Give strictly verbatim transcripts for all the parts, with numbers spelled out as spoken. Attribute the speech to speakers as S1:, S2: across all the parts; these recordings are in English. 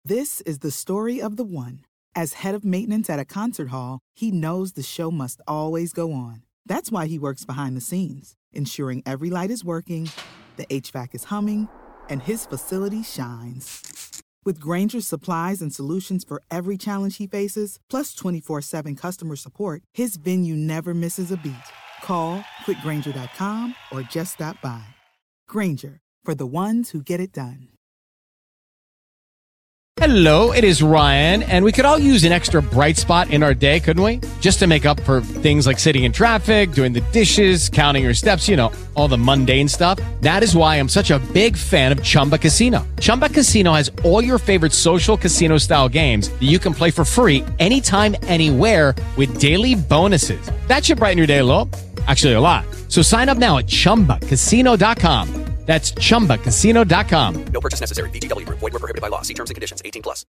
S1: This is the story of the one. As head of maintenance at a concert hall, he knows the show must always go on. That's why he works behind the scenes, ensuring every light is working, the H V A C is humming, and his facility shines. With Grainger's supplies and solutions for every challenge he faces, plus twenty-four seven customer support, his venue never misses a beat. Call quick grainger dot com or just stop by. Grainger, for the ones who get it done.
S2: Hello, it is Ryan, and we could all use an extra bright spot in our day, couldn't we? Just to make up for things like sitting in traffic, doing the dishes, counting your steps, you know, all the mundane stuff. That is why I'm such a big fan of Chumba Casino. Chumba Casino has all your favorite social casino-style games that you can play for free anytime, anywhere with daily bonuses. That should brighten your day a little. Actually, a lot. So sign up now at chumba casino dot com. That's chumba casino dot com.
S3: No purchase necessary. V G W Group. Void where prohibited by law. See terms and conditions. eighteen plus.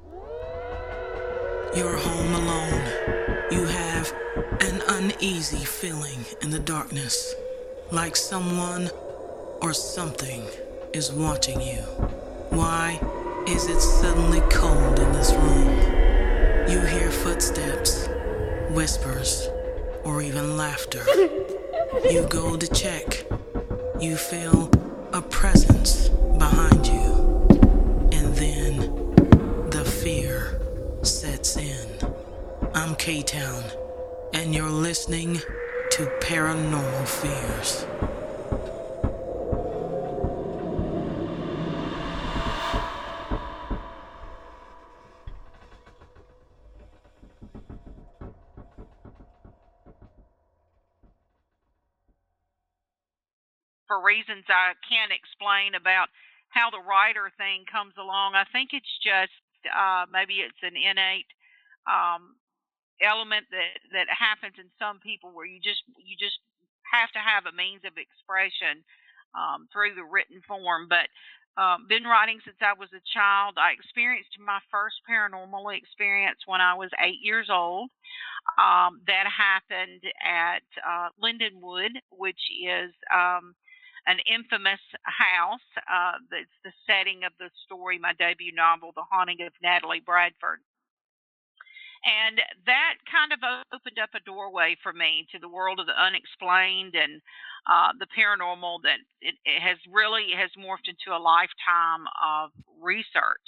S4: You're home alone. You have an uneasy feeling in the darkness, like someone or something is watching you. Why is it suddenly cold in this room? You hear footsteps, whispers, or even laughter. You go to check. You feel a presence behind you, and then the fear sets in. I'm K-Town, and you're listening to Paranormal Fears.
S5: For reasons I can't explain about how the writer thing comes along. I think it's just uh, maybe it's an innate um, element that, that happens in some people where you just you just have to have a means of expression um, through the written form. But um, been writing since I was a child. I experienced my first paranormal experience when I was eight years old. Um, that happened at uh, Lindenwood, which is um, an infamous house. Uh, that's the setting of the story, my debut novel, The Haunting of Natalie Bradford. And that kind of opened up a doorway for me to the world of the unexplained and uh, the paranormal that it, it has really has morphed into a lifetime of research.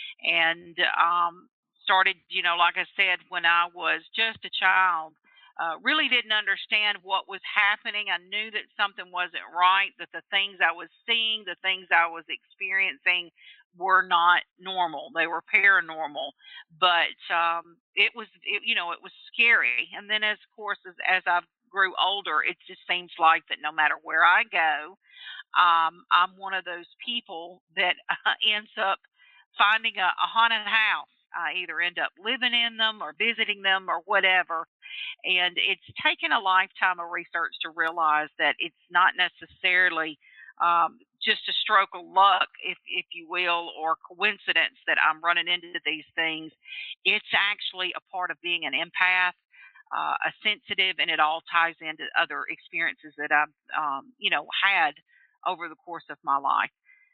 S5: And um, started, you know, like I said, when I was just a child. Uh, really didn't understand what was happening. I knew that something wasn't right, that the things I was seeing, the things I was experiencing were not normal. They were paranormal. But um, it was, it, you know, it was scary. And then, as, of course, as, as I grew older, it just seems like that no matter where I go, um, I'm one of those people that uh, ends up finding a, a haunted house. I either end up living in them or visiting them or whatever. And it's taken a lifetime of research to realize that it's not necessarily um, just a stroke of luck, if if you will, or coincidence that I'm running into these things. It's actually a part of being an empath, uh, a sensitive, and it all ties into other experiences that I've, um, you know, had over the course of my life.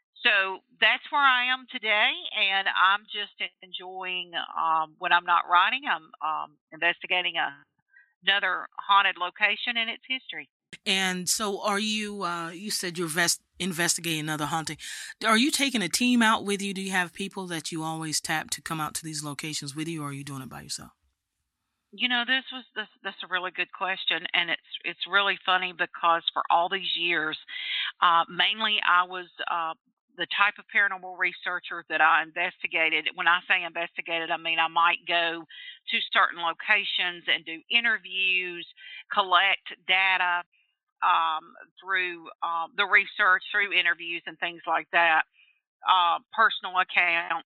S5: So that's where I am today, and I'm just enjoying um, when I'm not writing. I'm um, investigating a another haunted location and its history.
S4: And so are you, uh, you said you're vest- investigating another haunting. Are you taking a team out with you? Do you have people that you always tap to come out to these locations with you, or are you doing it by yourself?
S5: You know, this was this that's a really good question, and it's it's really funny because for all these years, uh, mainly I was uh, the type of paranormal researcher that I investigated. When I say investigated, I mean I might go to certain locations and do interviews, collect data um, through um, the research, through interviews and things like that, uh, personal accounts.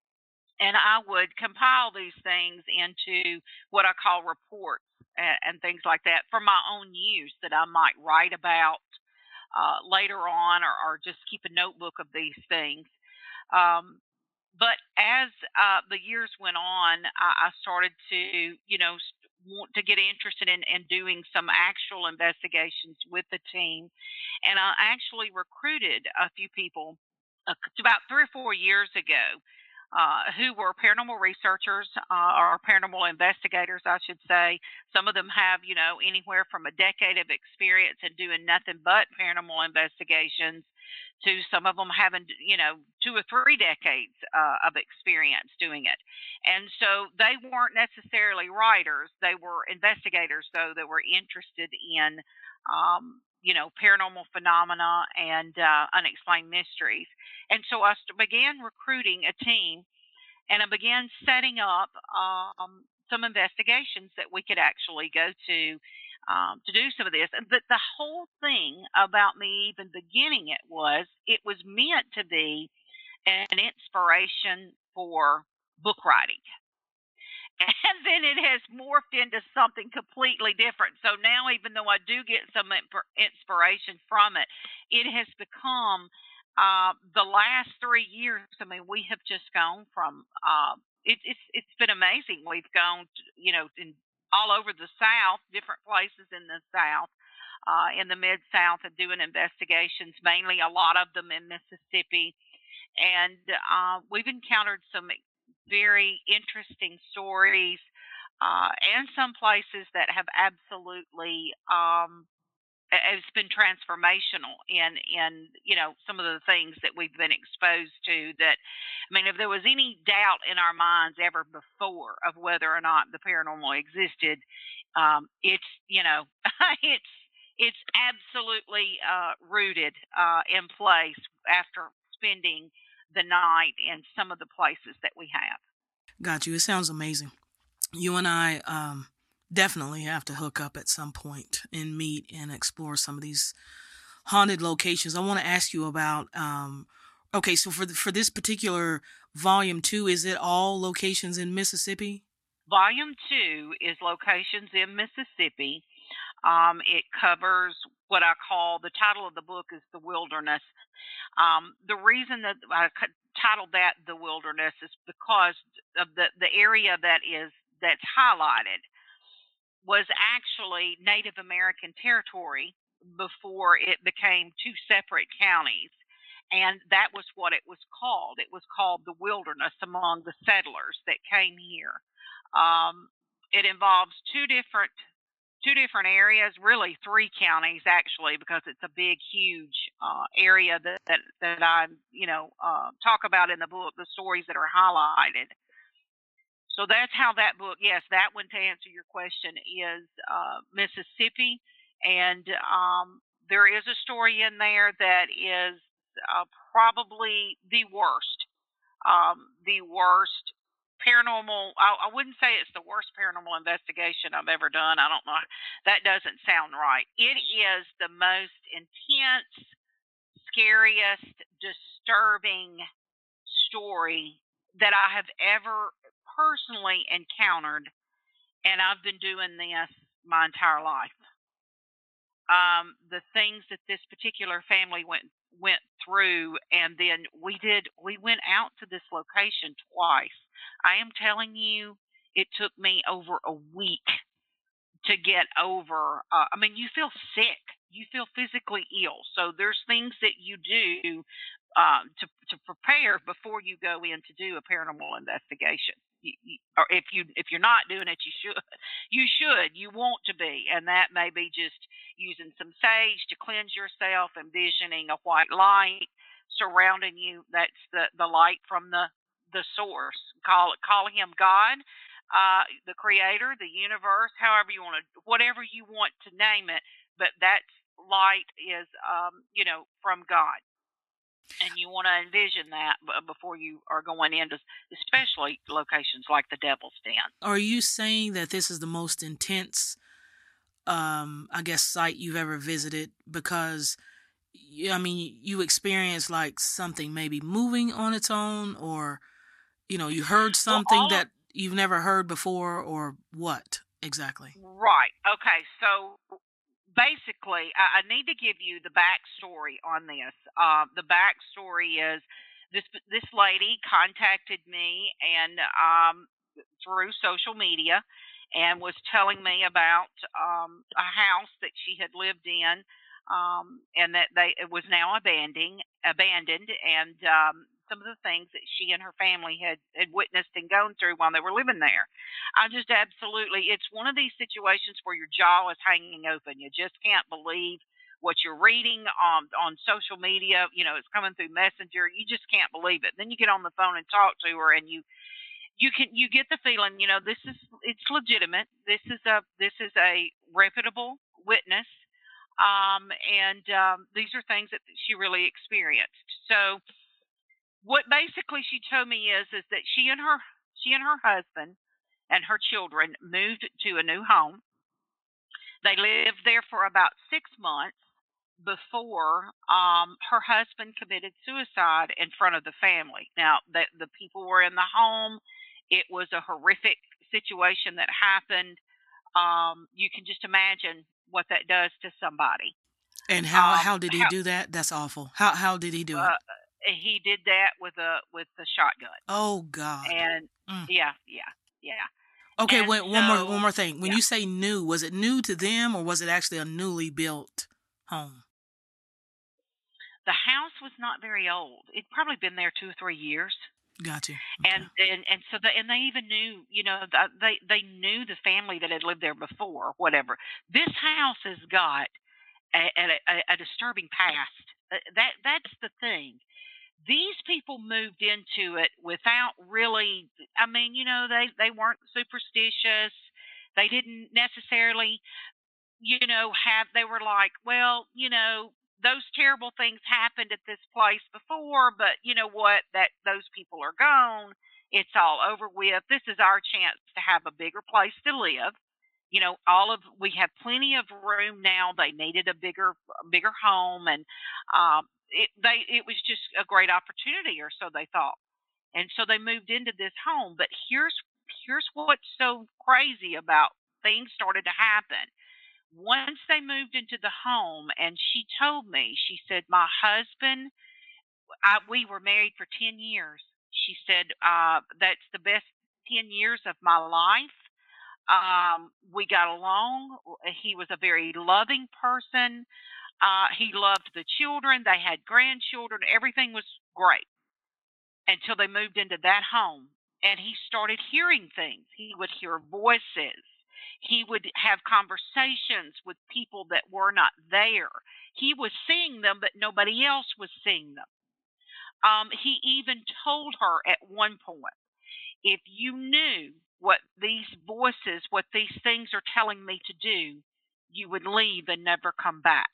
S5: And I would compile these things into what I call reports and, and things like that for my own use that I might write about uh, later on, or, or just keep a notebook of these things. Um, but as uh, the years went on, I, I started to, you know, want to get interested in, in doing some actual investigations with the team. And I actually recruited a few people uh, about three or four years ago uh, who were paranormal researchers uh, or paranormal investigators, I should say. Some of them have, you know, anywhere from a decade of experience in doing nothing but paranormal investigations to some of them having, you know, two or three decades uh, of experience doing it. And so they weren't necessarily writers. They were investigators, though, that were interested in, um, you know, paranormal phenomena and uh, unexplained mysteries. And so I began recruiting a team, and I began setting up um, some investigations that we could actually go to um, to do some of this. But the whole thing about me even beginning it was it was meant to be an inspiration for book writing. And then it has morphed into something completely different. So now, even though I do get some inspiration from it, it has become uh, the last three years. I mean, we have just gone from uh, it, it's it's been amazing. We've gone, to, you know, in all over the South, different places in the South, uh, in the Mid South, and doing investigations. Mainly, a lot of them in Mississippi, and uh, we've encountered some very interesting stories, uh, and some places that have absolutely um, it's been transformational in in you know some of the things that we've been exposed to. That I mean, if there was any doubt in our minds ever before of whether or not the paranormal existed, um, it's you know it's it's absolutely uh, rooted uh, in place after spending the night in some of the places that we have.
S4: Got you. It sounds amazing. You and I um, definitely have to hook up at some point and meet and explore some of these haunted locations. I want to ask you about, um, okay, so for the, for this particular volume two, is it all locations in Mississippi?
S5: Volume two is locations in Mississippi. Um, it covers what I call, the title of the book is The Wilderness. Um, the reason that I titled that The Wilderness is because of the, the area that is that's highlighted was actually Native American territory before it became two separate counties. And that was what it was called. It was called the Wilderness among the settlers that came here. Um, it involves two different two different areas, really three counties actually, because it's a big, huge uh, area that, that, that I, you know, uh, talk about in the book, the stories that are highlighted. So that's how that book, yes, that one, to answer your question, is uh, Mississippi. And um, there is a story in there that is uh, probably the worst, um, the worst paranormal, I, I wouldn't say it's the worst paranormal investigation I've ever done. I don't know. That doesn't sound right. It is the most intense, scariest, disturbing story that I have ever personally encountered, and I've been doing this my entire life. Um, the things that this particular family went went through, and then we did we went out to this location twice. I am telling you, it took me over a week to get over. Uh, I mean, you feel sick, you feel physically ill. So there's things that you do uh, to to prepare before you go in to do a paranormal investigation. You, you, or if you if you're not doing it, you should. You should. You want to be, and that may be just using some sage to cleanse yourself, envisioning a white light surrounding you. That's the the light from the the source. Call it call him God, uh, the Creator, the universe, however you want to, whatever you want to name it. But that light is, um, you know, from God. And you want to envision that before you are going into, especially locations like the Devil's Den.
S4: Are you saying that this is the most intense, um, I guess, site you've ever visited? Because, I mean, you experienced like something maybe moving on its own, or, you know, you heard something well, that you've never heard before, or what exactly?
S5: Right. Okay. So basically, I, I need to give you the backstory on this. Uh, the backstory is this: this lady contacted me and um, through social media, and was telling me about um, a house that she had lived in, um, and that they it was now abandoned, abandoned, and um, some of the things that she and her family had, had witnessed and gone through while they were living there. I just absolutely, it's one of these situations where your jaw is hanging open. You just can't believe what you're reading on on social media. You know, it's coming through Messenger. You just can't believe it. Then you get on the phone and talk to her, and you you can you get the feeling, you know, this is it's legitimate. This is a this is a reputable witness, um, and um, these are things that she really experienced. So what basically she told me is is that she and her she and her husband and her children moved to a new home. They lived there for about six months before um, her husband committed suicide in front of the family. Now, the, the people were in the home. It was a horrific situation that happened. Um, you can just imagine what that does to somebody.
S4: And how
S5: Um,
S4: how did he
S5: how,
S4: do that? That's awful. How how did he do it?
S5: uh, he did that with a with a shotgun,
S4: Oh God.
S5: and
S4: Mm.
S5: yeah, yeah, yeah.
S4: Okay,
S5: And
S4: wait, one more
S5: so,
S4: one more thing. When
S5: yeah,
S4: you say new, was it new to them or was it actually a newly built home?
S5: the house was not very old. It'd probably been there two or three years.
S4: Got you. Okay.
S5: And and and so they and they even knew, you know, th- they they knew the family that had lived there before, whatever. This house has got a, a, a a disturbing past. Uh, That that's the thing. These people moved into it without really. I mean, you know, they they weren't superstitious. They didn't necessarily, you know, have they were like, well, you know, those terrible things happened at this place before, but you know what? That those people are gone. It's all over with. This is our chance to have a bigger place to live. You know, all of we have plenty of room now. They needed a bigger, bigger home, and um, it they it was just a great opportunity, or so they thought. And so they moved into this home. But here's here's what's so crazy about things started to happen once they moved into the home. And she told me, she said, my husband, I, we were married for ten years. She said, uh, that's the best ten years of my life. Um, we got along. He was a very loving person. Uh, he loved the children. They had grandchildren. Everything was great until they moved into that home. And he started hearing things. He would hear voices. He would have conversations with people that were not there. He was seeing them, but nobody else was seeing them. Um, he even told her at one point, if you knew what these voices, what these things are telling me to do, you would leave and never come back.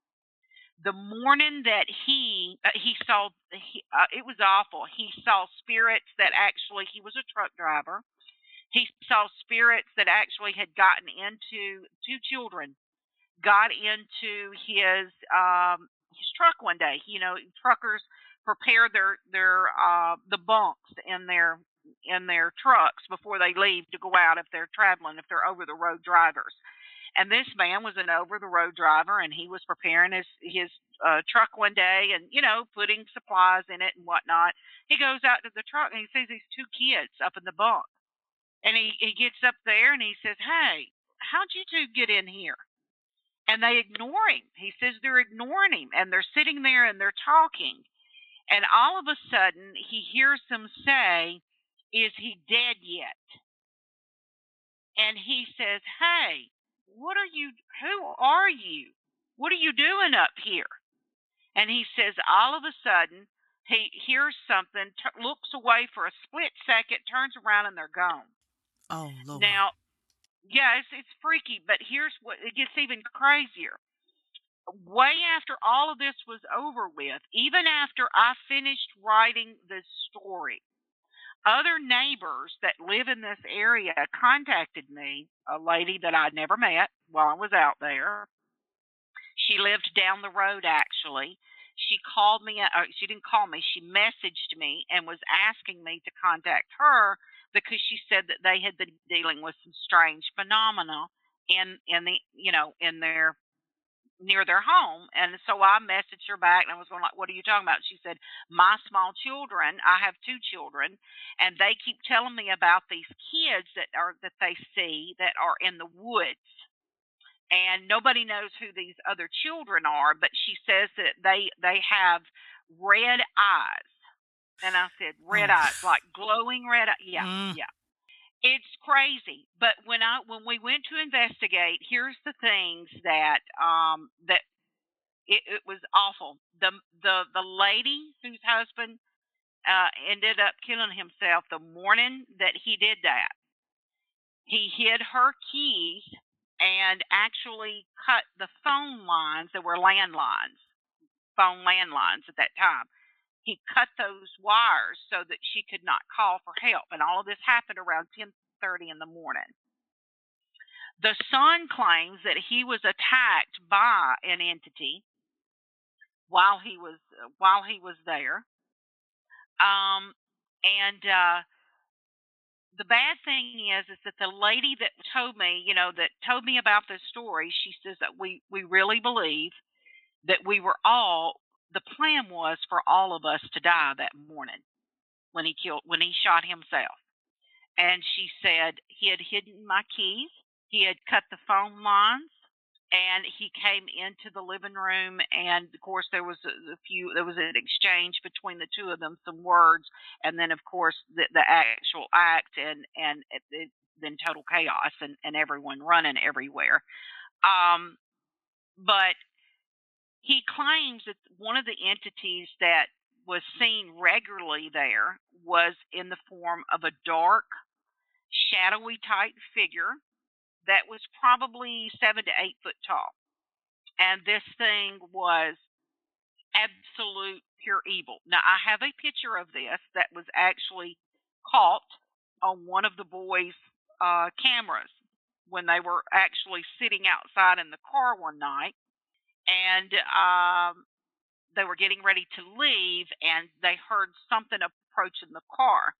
S5: The morning that he uh, he saw, he, uh, it was awful. He saw spirits that actually, he was a truck driver. He saw spirits that actually had gotten into two children, got into his um, his truck one day. You know, truckers prepare their their uh, the bunks in their in their trucks before they leave to go out if they're traveling, if they're over the road drivers. And this man was an over the road driver, and he was preparing his his uh, truck one day, and you know, putting supplies in it and whatnot. He goes out to the truck and he sees these two kids up in the bunk, and he he gets up there and he says, "Hey, how'd you two get in here?" And they ignore him. He says they're ignoring him, and they're sitting there and they're talking, and all of a sudden he hears them say, "Is he dead yet?" And he says, "Hey, what are you, who are you? What are you doing up here?" And he says, all of a sudden, he hears something, t- looks away for a split second, turns around, and they're gone.
S4: Oh Lord.
S5: Now, yeah, it's, it's freaky, but here's what, it gets even crazier. Way after all of this was over with, even after I finished writing this story, other neighbors that live in this area contacted me, a lady that I'd never met while I was out there. She lived down the road, actually. She called me, uh, she didn't call me, she messaged me and was asking me to contact her because she said that they had been dealing with some strange phenomena in, in the, you know, in their, near their home. And so I messaged her back and I was going like, what are you talking about? She said, my small children, I have two children, and they keep telling me about these kids that are, that they see that are in the woods. And nobody knows who these other children are, but she says that they, they have red eyes. And I said, red
S4: Oh.
S5: eyes, like glowing red eyes. Yeah,
S4: Mm.
S5: yeah. It's crazy. But when I when we went to investigate, here's the things that um that it, it was awful. The the the lady whose husband uh ended up killing himself the morning that he did that. He hid her keys and actually cut the phone lines. There were landlines, phone landlines at that time. He cut those wires so that she could not call for help. And all of this happened around ten thirty in the morning. The son claims that he was attacked by an entity while he was while he was there. Um, and uh, the bad thing is, is that the lady that told me, you know, that told me about this story, she says that we we really believe that we were all. The plan was for all of us to die that morning when he killed when he shot himself. And she said he had hidden my keys, he had cut the phone lines, and he came into the living room. And of course, there was a, a few. There was an exchange between the two of them, some words, and then of course the, the actual act, and and it, it, then total chaos and and everyone running everywhere. Um, but he claims that one of the entities that was seen regularly there was in the form of a dark, shadowy type figure that was probably seven to eight foot tall. And this thing was absolute pure evil. Now, I have a picture of this that was actually caught on one of the boys' uh, cameras when they were actually sitting outside in the car one night. And um, they were getting ready to leave, and they heard something approaching the car.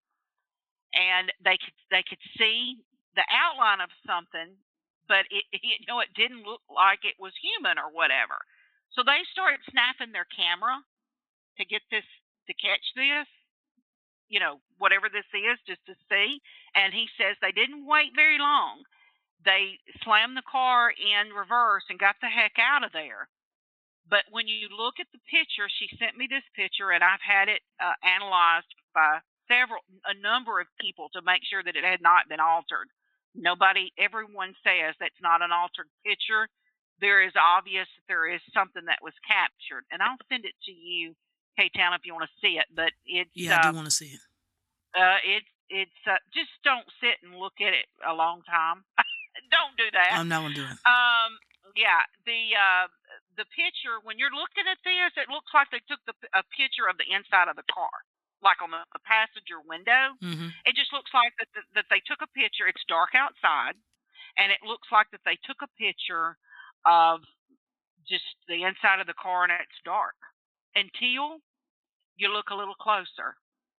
S5: And they could they could see the outline of something, but it, you know, it didn't look like it was human or whatever. So they started snapping their camera to get this to catch this, you know, whatever this is, just to see. And he says they didn't wait very long. They slammed the car in reverse and got the heck out of there. But when you look at the picture, she sent me this picture, and I've had it uh, analyzed by several, a number of people to make sure that it had not been altered. Nobody, everyone says that's not an altered picture. There is obvious that there is something that was captured, and I'll send it to you, K-Town, if you want to see it. But it's
S4: Yeah, I
S5: uh,
S4: do want to see it.
S5: uh, it's it's uh, just don't sit and look at it a long time. Don't do that.
S4: I'm not gonna do it.
S5: Um, yeah, the uh, the picture, when you're looking at this, it looks like they took the, a picture of the inside of the car, like on the, the passenger window.
S4: Mm-hmm.
S5: It just looks like that, that that they took a picture. It's dark outside, and it looks like that they took a picture of just the inside of the car, and it's dark until you look a little closer,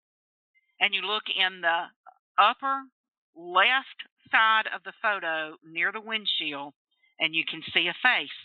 S5: and you look in the upper left side of the photo near the windshield, and you can see a face.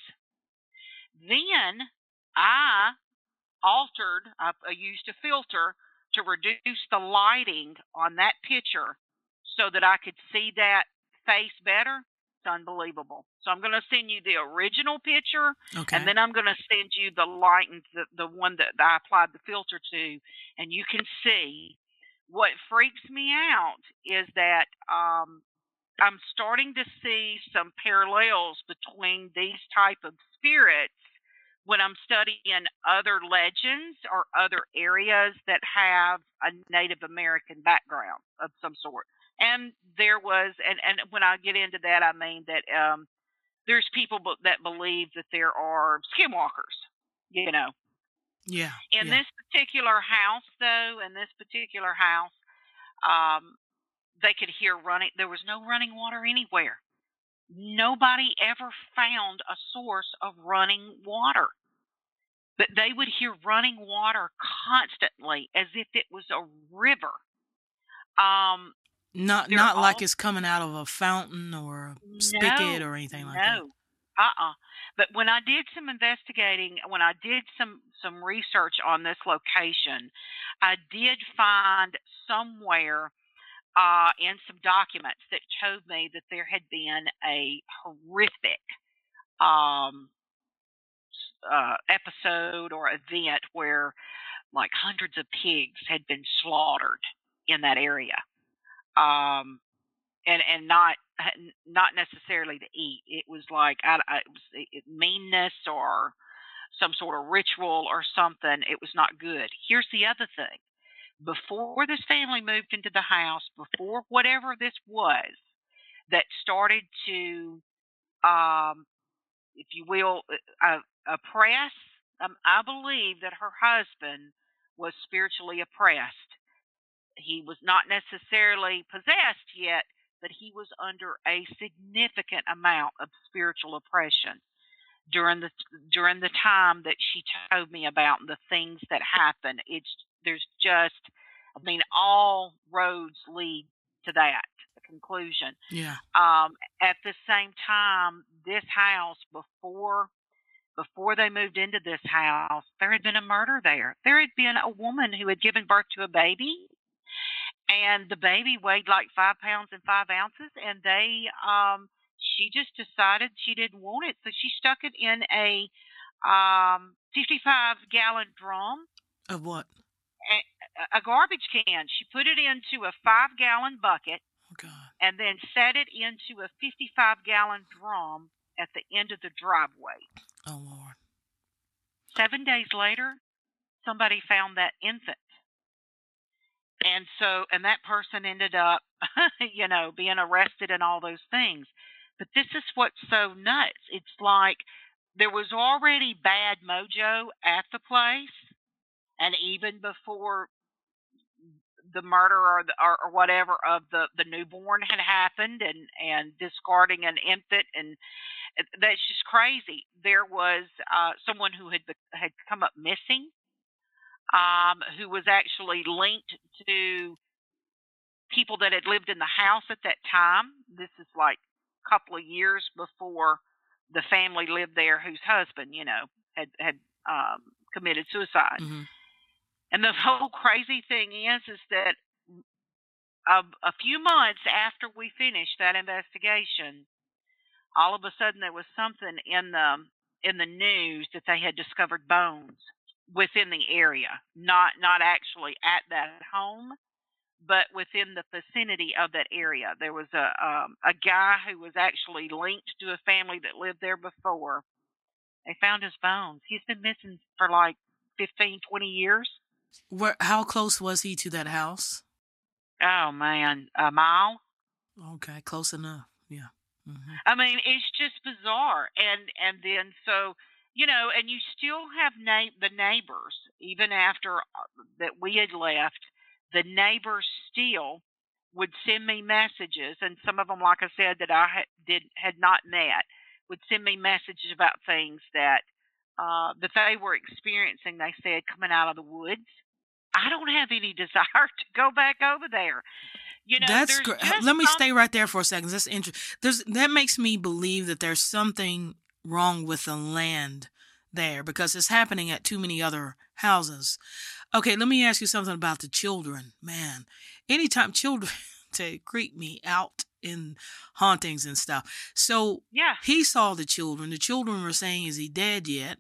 S5: Then I altered, I, I used a filter to reduce the lighting on that picture so that I could see that face better. It's unbelievable. So I'm going to send you the original picture,
S4: Okay.
S5: and then I'm going to send you the light, the, the one that I applied the filter to, and you can see. What freaks me out is that um, I'm starting to see some parallels between these type of spirits when I'm studying other legends or other areas that have a Native American background of some sort. And there was, and, and when I get into that, I mean that um, there's people that believe that there are skinwalkers, you know.
S4: Yeah.
S5: In
S4: yeah.
S5: this particular house, though, in this particular house, um, they could hear running. There was no running water anywhere. Nobody ever found a source of running water. But they would hear running water constantly as if it was a river. Um,
S4: Not not
S5: all,
S4: like it's coming out of a fountain or a spigot
S5: no,
S4: or anything like
S5: no.
S4: that.
S5: Uh-uh. But when I did some investigating, when I did some, some research on this location, I did find somewhere uh, in some documents that showed me that there had been a horrific um, uh, episode or event where like hundreds of pigs had been slaughtered in that area. Um, and and not not necessarily to eat. It was like I, I, it was it, meanness or some sort of ritual or something. It was not good. Here's the other thing: before this family moved into the house, before whatever this was that started to, um, if you will, uh, oppress. Um, I believe that her husband was spiritually oppressed. He was not necessarily possessed yet, but he was under a significant amount of spiritual oppression during the during the time that she told me about the things that happened. It's there's just, I mean, all roads lead to that the conclusion.
S4: Yeah.
S5: Um, at the same time, this house before before they moved into this house, there had been a murder there. There had been a woman who had given birth to a baby, and the baby weighed like five pounds and five ounces, and they, um, she just decided she didn't want it, so she stuck it in a um, fifty-five gallon drum.
S4: Of what?
S5: A, a garbage can. She put it into a five gallon bucket,
S4: Oh, God.
S5: and then set it into a fifty-five gallon drum at the end of the driveway.
S4: Oh, Lord.
S5: Seven days later, somebody found that infant. And so, and that person ended up, you know, being arrested and all those things. But this is what's so nuts. It's like there was already bad mojo at the place. And even before the murder or, the, or, or whatever of the, the newborn had happened, and, and discarding an infant, and that's just crazy. There was uh, someone who had had come up missing, um, who was actually linked to people that had lived in the house at that time. This is like a couple of years before the family lived there, whose husband, you know, had had um, committed suicide.
S4: Mm-hmm.
S5: And the whole crazy thing is, is that a, a few months after we finished that investigation, all of a sudden there was something in the in the news that they had discovered bones within the area, not not actually at that home, but within the vicinity of that area. There was a um, a guy who was actually linked to a family that lived there before. They found his bones. He's been missing for like fifteen, twenty years.
S4: Where? How close was he to that house?
S5: Oh, man, a mile.
S4: Okay, close enough. Yeah. Mm-hmm.
S5: I mean, it's just bizarre. And and then so, you know, and you still have na- the neighbors, even after that we had left, the neighbors still would send me messages, and some of them, like I said, that I had, did had not met, would send me messages about things that uh, that they were experiencing. They said, coming out of the woods. I don't have any desire to go back over there. You know,
S4: That's great. Let me some... stay right there for a second. That's interesting. There's that makes me believe that there's something wrong with the land there, because it's happening at too many other houses. Okay, let me ask you something about the children. Man, anytime children to creep me out in hauntings and stuff. So
S5: yeah,
S4: he saw the children. The children were saying, "Is he dead yet?"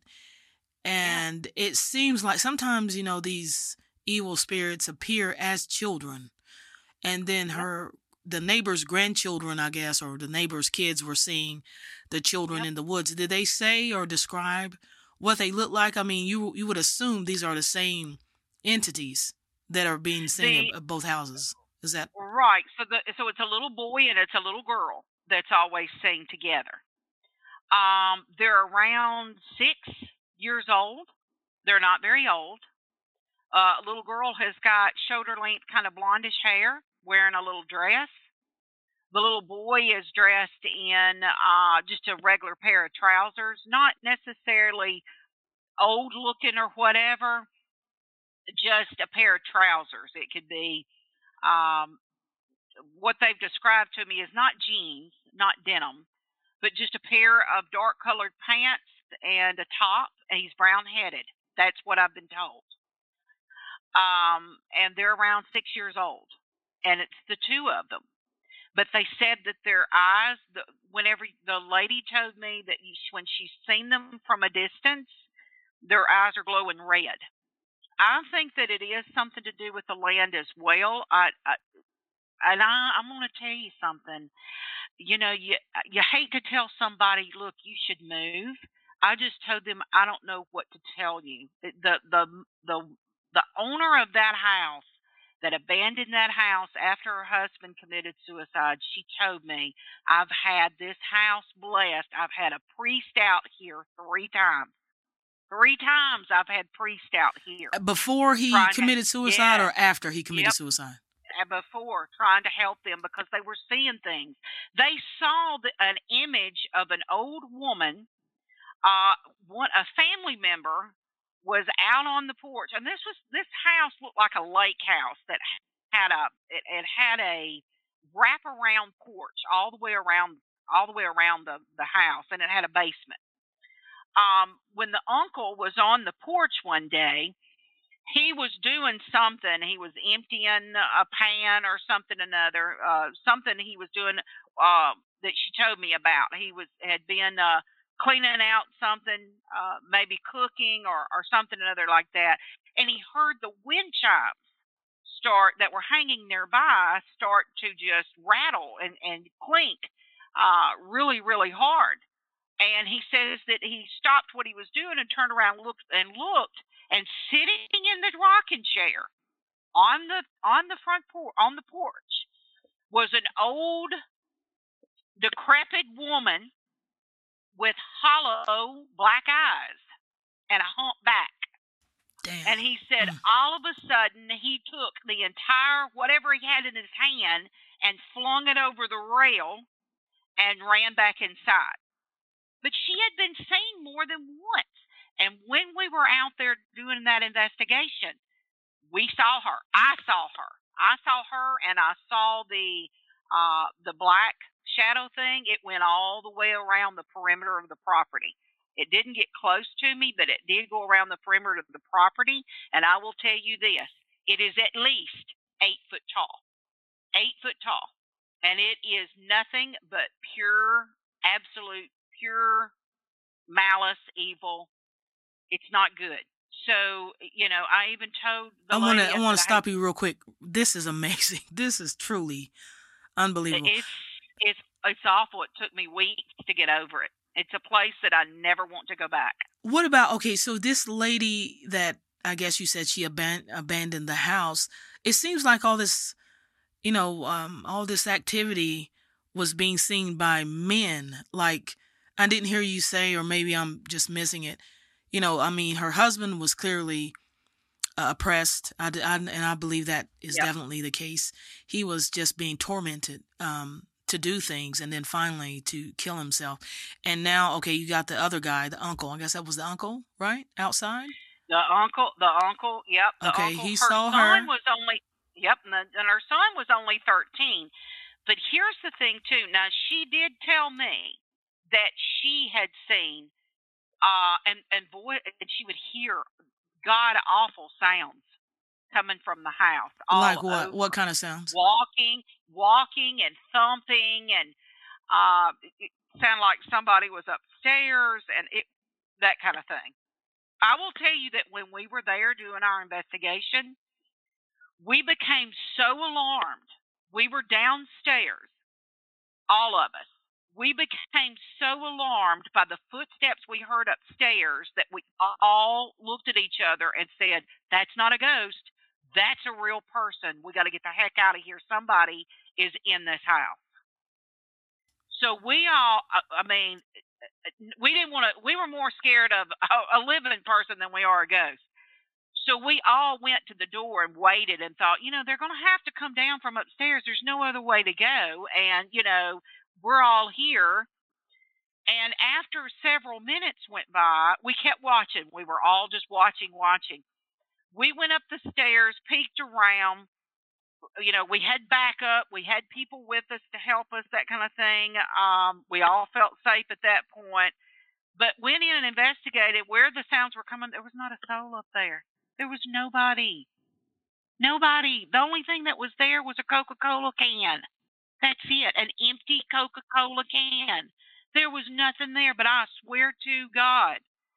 S4: And yeah. It seems like sometimes, you know, these evil spirits appear as children. And then her, the neighbor's grandchildren, I guess, or the neighbor's kids were seeing the children yep. in the woods. Did they say or describe what they look like? I mean, you you would assume these are the same entities that are being seen the, at both houses. Is that
S5: right? So the so it's a little boy and it's a little girl that's always seen together. Um, they're around six years old. They're not very old. Uh, a little girl has got shoulder-length kind of blondish hair, wearing a little dress. The little boy is dressed in uh, just a regular pair of trousers, not necessarily old-looking or whatever, just a pair of trousers. It could be um, what they've described to me is not jeans, not denim, but just a pair of dark-colored pants and a top, and he's brown-headed. That's what I've been told. Um, and they're around six years old, and it's the two of them. But they said that their eyes, the, whenever the lady told me that you, when she's seen them from a distance, their eyes are glowing red. I think that it is something to do with the land as well. I, I and I, I'm going to tell you something. You know, you you hate to tell somebody, look, you should move. I just told them I don't know what to tell you. The the the the, the owner of that house that abandoned that house after her husband committed suicide, she told me, I've had this house blessed. I've had a priest out here three times. Three times I've had priest out here.
S6: Before he
S5: trying
S6: committed
S5: to,
S6: suicide
S5: yeah,
S6: or after he committed
S5: yep,
S6: suicide?
S5: before, trying to help them because they were seeing things. They saw the, an image of an old woman. Uh, one a family member was out on the porch, and this was this house looked like a lake house that had a it, it had a wraparound porch all the way around all the way around the the house, and it had a basement. Um, when the uncle was on the porch one day, he was doing something. He was emptying a pan or something another, uh, something he was doing uh, that she told me about. He was had been uh, cleaning out something, uh, maybe cooking or, or something another like that, and he heard the wind chimes start that were hanging nearby start to just rattle and, and clink uh, really, really hard. And he says that he stopped what he was doing and turned around and looked and looked, and sitting in the rocking chair on the on the front porch on the porch was an old, decrepit woman with hollow black eyes and a humped back.
S6: Damn.
S5: And he said
S6: Mm.
S5: all of a sudden he took the entire whatever he had in his hand and flung it over the rail and ran back inside. But she had been seen more than once. And when we were out there doing that investigation, we saw her. I saw her. I saw her, and I saw the uh, the black shadow thing. It went all the way around the perimeter of the property. It didn't get close to me, but it did go around the perimeter of the property. And I will tell you this: it is at least eight foot tall. Eight foot tall. And it is nothing but pure, absolute pure malice, evil. It's not good. So, you know, I even told the
S6: I want to
S5: lady,
S6: I want to
S5: said,
S6: stop you real quick. This is amazing. This is truly unbelievable.
S5: It's it's it's awful. It took me weeks to get over it. It's a place that I never want to go back.
S6: What about, okay, so this lady that I guess you said she aban- abandoned the house, it seems like all this, you know, um, all this activity was being seen by men. Like, I didn't hear you say, or maybe I'm just missing it. You know, I mean, her husband was clearly uh, oppressed, I, I, and I believe that is
S5: Yep.
S6: definitely the case. He was just being tormented um, to do things, and then finally to kill himself. And now, okay, you got the other guy, the uncle. I guess that was the uncle, right? Outside?
S5: The uncle, the uncle, yep. The
S6: Okay,
S5: uncle,
S6: he
S5: her
S6: saw
S5: son
S6: her.
S5: was only, yep, and, the, and her son was only thirteen. But here's the thing, too. Now, she did tell me that she had seen, uh, and, and boy, and she would hear god-awful sounds coming from the house. All
S6: Like what?
S5: over.
S6: What kind of sounds?
S5: Walking, walking and thumping, and uh, it sounded like somebody was upstairs, and it that kind of thing. I will tell you that when we were there doing our investigation, we became so alarmed. We were downstairs, all of us. We became so alarmed by the footsteps we heard upstairs that we all looked at each other and said, that's not a ghost. That's a real person. We got to get the heck out of here. Somebody is in this house. So we all, I mean, we didn't want to, we were more scared of a, a living person than we are a ghost. So we all went to the door and waited and thought, you know, they're going to have to come down from upstairs. There's no other way to go. And, you know, we're all here. And after several minutes went by, we kept watching. We were all just watching, watching. We went up the stairs, peeked around. You know, we had backup. We had people with us to help us, that kind of thing. Um, we all felt safe at that point. But went in and investigated where the sounds were coming. There was not a soul up there. There was nobody. Nobody. The only thing that was there was a Coca-Cola can. That's it. An empty Coca-Cola can. There was nothing there. But I swear to God,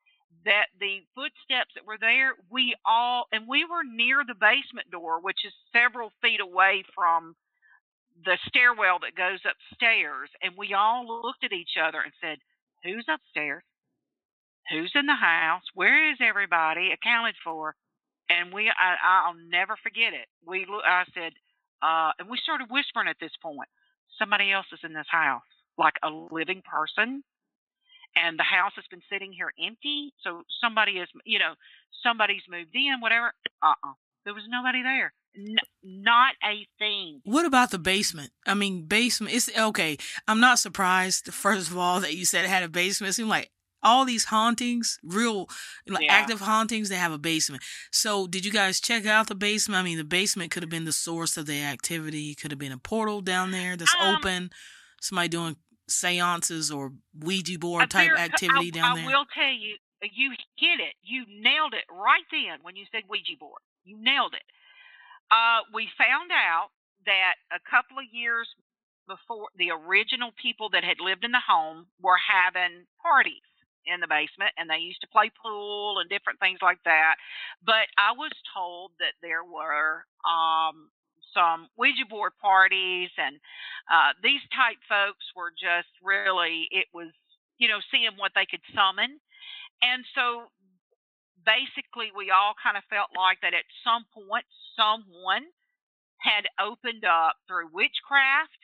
S5: that the footsteps that were there, we all, and we were near the basement door, which is several feet away from the stairwell that goes upstairs, and we all looked at each other and said, who's upstairs? Who's in the house? Where is everybody accounted for? And we, I, I'll never forget it. We, I said, uh, and we started whispering at this point, somebody else is in this house, like a living person. And the house has been sitting here empty. So somebody is, you know, somebody's moved in, whatever. Uh-uh. There was nobody there. N- not a thing.
S6: What about the basement? I mean, basement, it's okay. I'm not surprised, first of all, that you said it had a basement. It seemed like all these hauntings, real like
S5: Yeah.
S6: active hauntings, they have a basement. So did you guys check out the basement? I mean, the basement could have been the source of the activity. Could have been a portal down there that's
S5: Um,
S6: open. Somebody doing seances or Ouija
S5: Uh,
S6: board type
S5: there-
S6: activity
S5: I,
S6: down
S5: I
S6: there.
S5: will tell you, you hit it. You nailed it right then when you said Ouija board. You nailed it. Uh, we found out that a couple of years before, the original people that had lived in the home were having parties in the basement, and they used to play pool and different things like that. But I was told that there were um, some Ouija board parties, and uh, these type folks were just really, it was, you know, seeing what they could summon. And so basically we all kind of felt like that at some point someone had opened up through witchcraft.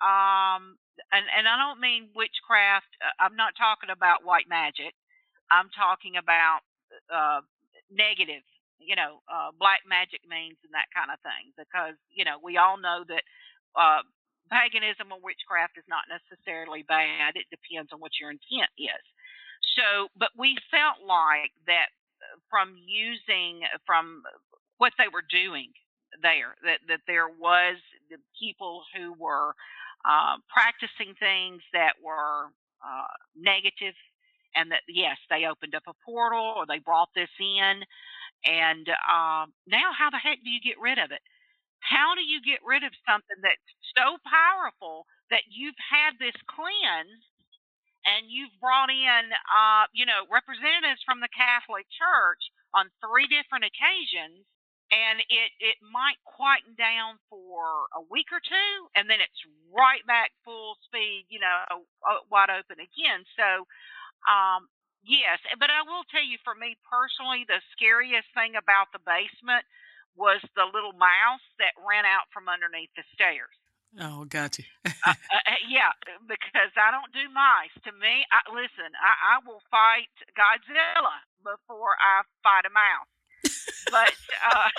S5: Um, and, and I don't mean witchcraft. uh, I'm not talking about white magic. I'm talking about uh, negative, you know, uh, black magic means and that kind of thing. Because, you know, we all know that uh, paganism or witchcraft is not necessarily bad. It depends on what your intent is. So, but we felt like that from using, from what they were doing there, that, that there was the people who were uh, practicing things that were uh, negative, and that, yes, they opened up a portal or they brought this in. And um, now how the heck do you get rid of it? How do you get rid of something that's so powerful that you've had this cleanse, and you've brought in, uh, you know, representatives from the Catholic Church on three different occasions, and it, it might quieten down for a week or two, and then it's right back full speed, you know, uh, wide open again. So, um, yes, but I will tell you, for me personally, the scariest thing about the basement was the little mouse that ran out from underneath the stairs.
S6: Oh, got you.
S5: uh, uh, yeah, because I don't do mice. To me, I, listen, I, I will fight Godzilla before I fight a mouse. But uh,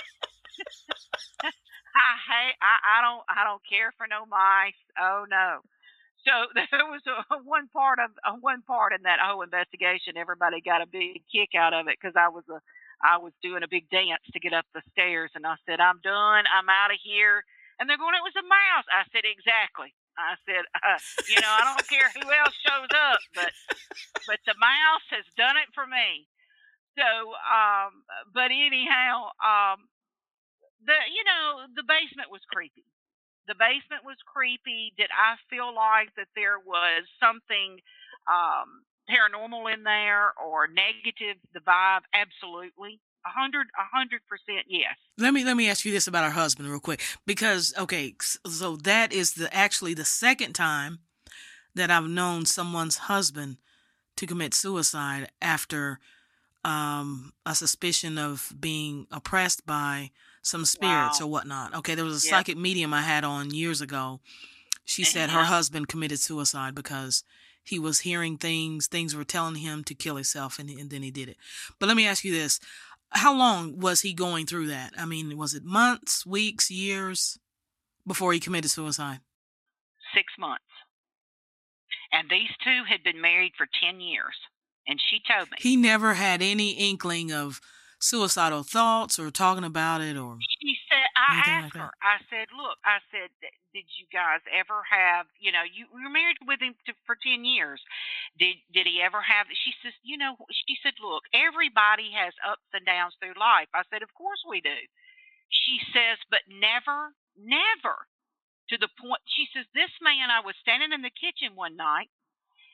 S5: I hate. I, I don't. I don't care for no mice. Oh no. So there was a, one part of a, one part in that whole investigation. Everybody got a big kick out of it because I was a I was doing a big dance to get up the stairs, and I said, "I'm done. I'm out of here." And they're going, "It was a mouse." I said, "Exactly." I said, uh, "You know, I don't care who else shows up, but but the mouse has done it for me." So, um, but anyhow, um, the you know the basement was creepy. The basement was creepy. Did I feel like that there was something um, paranormal in there or negative? The vibe, absolutely. A hundred, a hundred percent, yes.
S6: Let me let me ask you this about her husband real quick, because okay, so that is the actually the second time that I've known someone's husband to commit suicide after um, a suspicion of being oppressed by some spirits
S5: Wow.
S6: or whatnot. Okay, there was a
S5: Yep.
S6: psychic medium I had on years ago. She said her
S5: Yeah.
S6: husband committed suicide because he was hearing things, things were telling him to kill himself, and, and then he did it. But let me ask you this. How long was he going through that? I mean, was it months, weeks, years before he committed suicide?
S5: Six months. And these two had been married for ten years. And she told me.
S6: He never had any inkling of suicidal thoughts or talking about it or
S5: She said, I
S6: anything
S5: asked
S6: like
S5: her,
S6: that?
S5: I said, look, I said, did you guys ever have, you know, you were married with him to, for ten years. Did did he ever have, she says, you know, she said, look, everybody has ups and downs through life. I said, of course we do. She says, but never, never to the point, she says, this man, I was standing in the kitchen one night,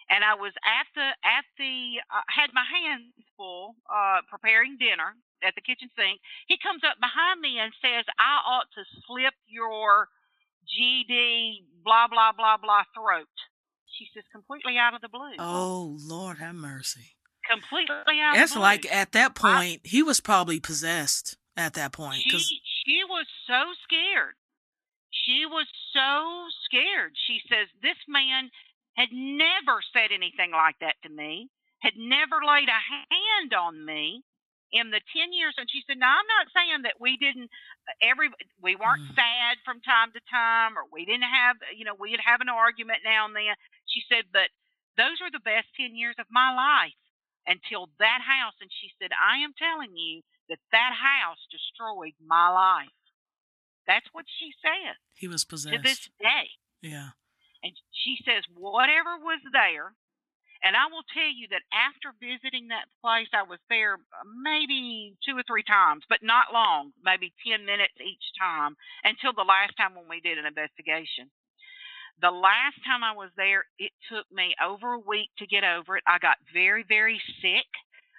S5: and I was at the at the uh, had my hands full uh, preparing dinner at the kitchen sink. He comes up behind me and says, "I ought to slip your G D blah blah blah blah throat." She says, completely out of the blue.
S6: Oh, Lord have mercy.
S5: Completely out
S6: It's
S5: of the blue.
S6: like at that point,
S5: I,
S6: he was probably possessed at that point.
S5: she
S6: Cause,
S5: she was so scared. She was so scared. She says, this man had never said anything like that to me, had never laid a hand on me in the ten years. And she said, now, I'm not saying that we didn't, every, we weren't
S6: Mm.
S5: sad from time to time, or we didn't have, you know, we'd have an argument now and then. She said, but those are the best ten years of my life until that house. And she said, I am telling you that that house destroyed my life. That's what she said
S6: he was
S5: to this
S6: possessed.
S5: day.
S6: Yeah.
S5: And she says, whatever was there, and I will tell you that after visiting that place, I was there maybe two or three times, but not long, maybe ten minutes each time, until the last time when we did an investigation. The last time I was there, it took me over a week to get over it. I got very, very sick.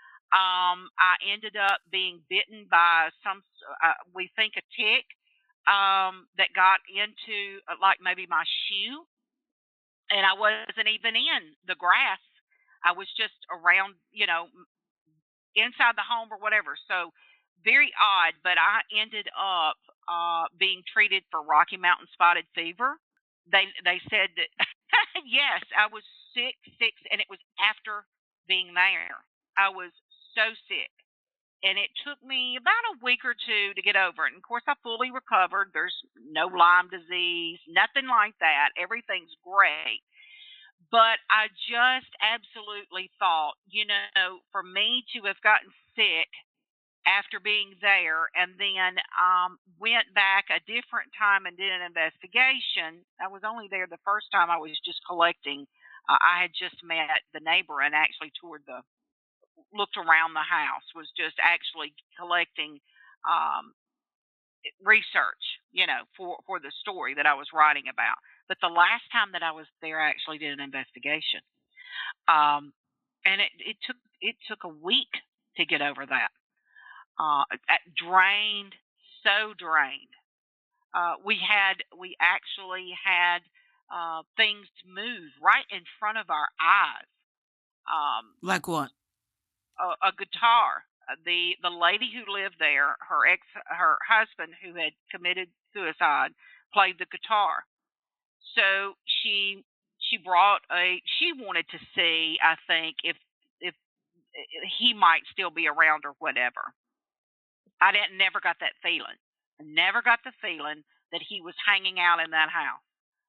S5: Um, I ended up being bitten by some, uh, we think a tick, um, that got into uh, like maybe my shoe. And I wasn't even in the grass. I was just around, you know, inside the home or whatever. So very odd, but I ended up uh, being treated for Rocky Mountain spotted fever. They they said that, yes, I was sick, sick, and it was after being there. I was so sick. And it took me about a week or two to get over it. And, of course, I fully recovered. There's no Lyme disease, nothing like that. Everything's great. But I just absolutely thought, you know, for me to have gotten sick after being there and then um, went back a different time and did an investigation. I was only there the first time. I was just collecting. Uh, I had just met the neighbor and actually toured the looked around the house, was just actually collecting um, research, you know, for, for the story that I was writing about. But the last time that I was there, I actually did an investigation. Um, and it, it took it took a week to get over that. Uh, drained, so drained. Uh, we had, we actually had uh, things move right in front of our eyes. Um,
S6: Like what?
S5: A, a guitar. Uh, The the lady who lived there, her ex, her husband who had committed suicide, played the guitar. So she she brought a. She wanted to see, I think, if if he might still be around or whatever. I didn't never got that feeling. I never got the feeling that he was hanging out in that house.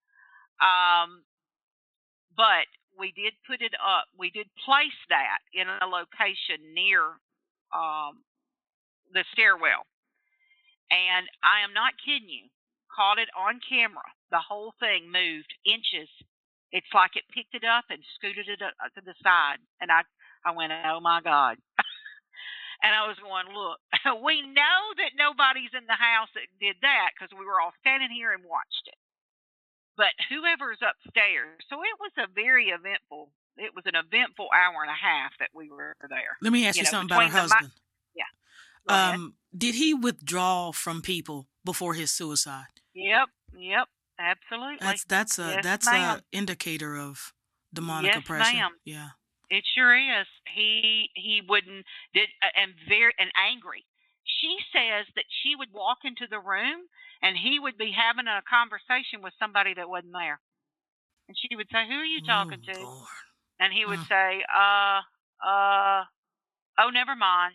S5: Um, but we did put it up. We did place that in a location near um, the stairwell. And I am not kidding you. Caught it on camera. The whole thing moved inches. It's like it picked it up and scooted it up to the side. And I, I went, oh my God. And I was going, look, we know that nobody's in the house that did that because we were all standing here and watched it. But whoever's upstairs, so it was a very eventful, it was an eventful hour and a half that we were there.
S6: Let me ask you,
S5: You know,
S6: something about her
S5: between the mi-
S6: husband.
S5: Yeah. Go ahead.
S6: Um, did he withdraw from people before his suicide?
S5: Yep, yep, absolutely.
S6: That's that's a
S5: Yes,
S6: that's
S5: ma'am.
S6: a indicator of demonic
S5: Yes,
S6: oppression.
S5: ma'am.
S6: Yeah.
S5: It sure is. He he wouldn't did uh, and very and angry. She says that she would walk into the room and he would be having a conversation with somebody that wasn't there. And she would say, "Who are you talking
S6: Oh,
S5: to?"
S6: Lord.
S5: And he would
S6: Mm.
S5: say, "Uh, uh, oh, never mind."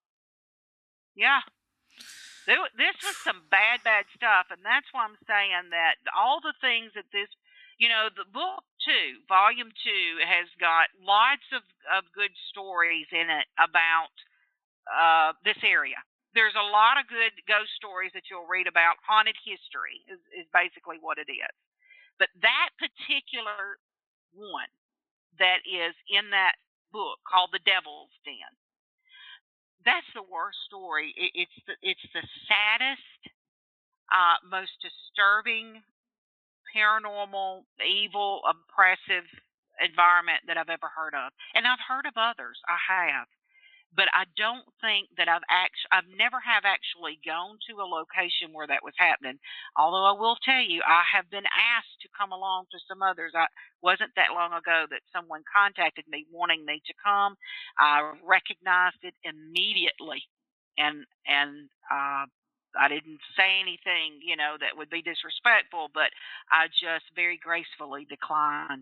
S5: Yeah. There- This was some bad, bad stuff, and that's why I'm saying that all the things that this, you know, the book two, volume two, has got lots of, of good stories in it about uh, this area. There's a lot of good ghost stories that you'll read about. Haunted history is, is basically what it is. But that particular one that is in that book called The Devil's Den, that's the worst story. It, it's the it's the saddest, uh, most disturbing, paranormal, evil, oppressive. environment that I've ever heard of. And I've heard of others. I have. But I don't think that I've actually, I've never have actually gone to a location where that was happening. Although I will tell you, I have been asked to come along to some others. I wasn't that long ago that someone contacted me wanting me to come. I recognized it immediately, and and uh, I didn't say anything, you know, that would be disrespectful, but I just very gracefully declined.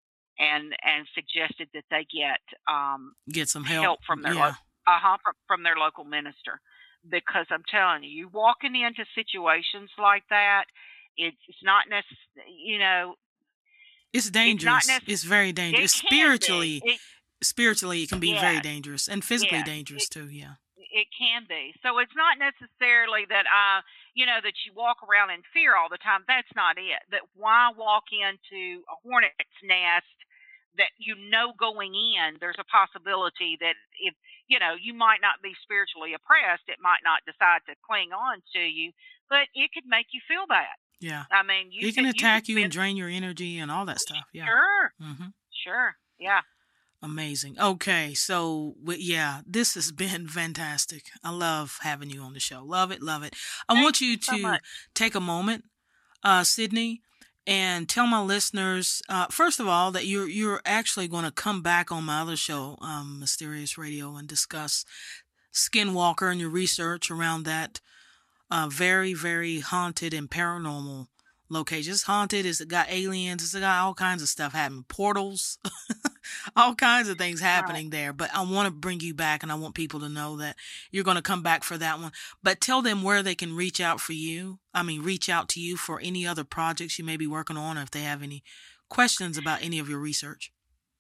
S5: And and suggested that they get um,
S6: get some help,
S5: help from their
S6: yeah.
S5: lo- uh-huh, from, from their local minister, because I'm telling you, you walking into situations like that, it's, it's not necessary. You know,
S6: it's dangerous. It's,
S5: not necess-
S6: it's very dangerous.
S5: It
S6: spiritually,
S5: it,
S6: spiritually, it can be
S5: yes,
S6: very dangerous, and physically
S5: yes,
S6: dangerous
S5: it,
S6: too. Yeah,
S5: it can be. So it's not necessarily that uh, you know, that you walk around in fear all the time. That's not it. That why walk into a hornet's nest that you know going in, there's a possibility that if, you know, you might not be spiritually oppressed, it might not decide to cling on to you, but it could make you feel bad.
S6: Yeah.
S5: I mean, you
S6: it can
S5: could,
S6: attack you,
S5: you
S6: and drain your energy and all that stuff. Yeah.
S5: Sure.
S6: Mm-hmm.
S5: Sure. Yeah.
S6: Amazing. Okay. So, yeah, this has been fantastic. I love having you on the show. Love it. Love it. I
S5: Thank
S6: want you
S5: you so
S6: to
S5: much.
S6: take a moment, uh, Sydney, and tell my listeners, uh, first of all, that you're you're actually going to come back on my other show, um, Mysterious Radio, and discuss Skinwalker and your research around that uh, very, very haunted and paranormal location. It's haunted. It's got aliens. It's got all kinds of stuff happening. Portals. All kinds of things happening right there. But I want to bring you back, and I want people to know that you're going to come back for that one. But tell them where they can reach out for you. I mean, reach out to you for any other projects you may be working on, or if they have any questions about any of your research.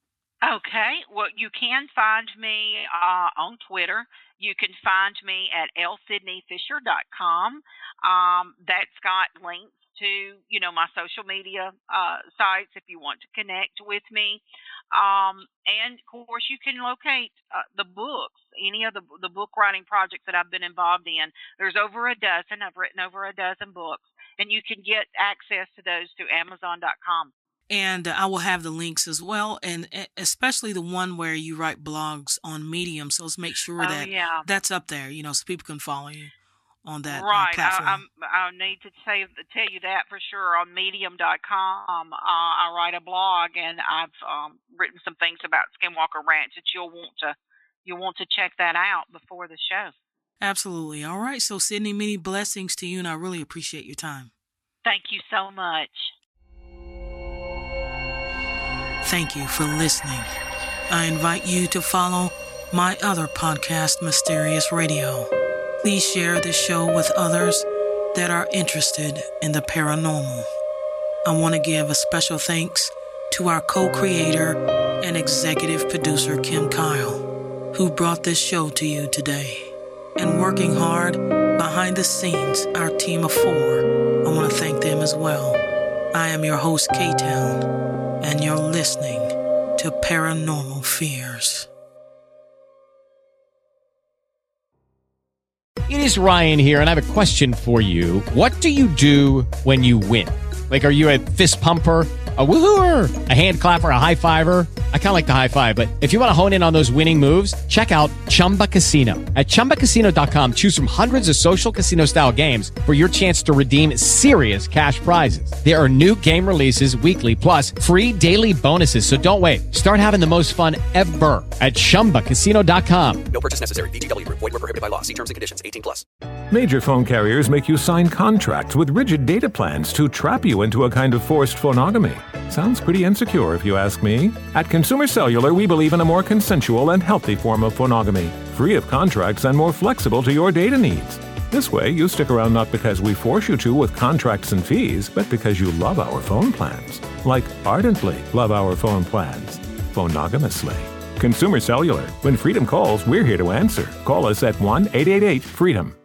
S5: Okay. Well, you can find me uh, on Twitter. You can find me at l sydney fisher dot com. Um, that's got links to, you know, my social media uh, sites if you want to connect with me. Um, and, of course, you can locate uh, the books, any of the, the book writing projects that I've been involved in. There's over a dozen. I've written over a dozen books. And you can get access to those through amazon dot com.
S6: And uh, I will have the links as well, and especially the one where you write blogs on Medium. So let's make sure
S5: oh,
S6: that
S5: yeah.
S6: that's up there, you know, so people can follow you on that
S5: right.
S6: uh, platform.
S5: I, I'm, I need to say, tell you that for sure. On medium dot com, uh, I write a blog, and I've um, written some things about Skinwalker Ranch that you'll want to you'll want to check that out before the show.
S6: Absolutely. All right. So, Sydney, many blessings to you, and I really appreciate your time.
S5: Thank you so much.
S6: Thank you for listening. I invite you to follow my other podcast, Mysterious Radio. Please share this show with others that are interested in the paranormal. I want to give a special thanks to our co-creator and executive producer, Kim Kyle, who brought this show to you today. And working hard behind the scenes, our team of four, I want to thank them as well. I am your host, K-Town, and you're listening to Paranormal Fears.
S2: It is Ryan here, and I have a question for you. What do you do when you win? Like, are you a fist pumper, a woohooer, a hand clapper, a high fiver? I kind of like the high five, but if you want to hone in on those winning moves, check out Chumba Casino. At chumba casino dot com, choose from hundreds of social casino-style games for your chance to redeem serious cash prizes. There are new game releases weekly, plus free daily bonuses. So don't wait. Start having the most fun ever at chumba casino dot com.
S3: No purchase necessary. V G W Group. Void where prohibited by law. See terms and conditions. eighteen plus.
S7: Major phone carriers make you sign contracts with rigid data plans to trap you into a kind of forced phonogamy. Sounds pretty insecure if you ask me. At Consumer Cellular, we believe in a more consensual and healthy form of phonogamy, free of contracts and more flexible to your data needs. This way, you stick around not because we force you to with contracts and fees, but because you love our phone plans. Like ardently love our phone plans. Phonogamously. Consumer Cellular. When freedom calls, we're here to answer. Call us at one eight eight eight freedom.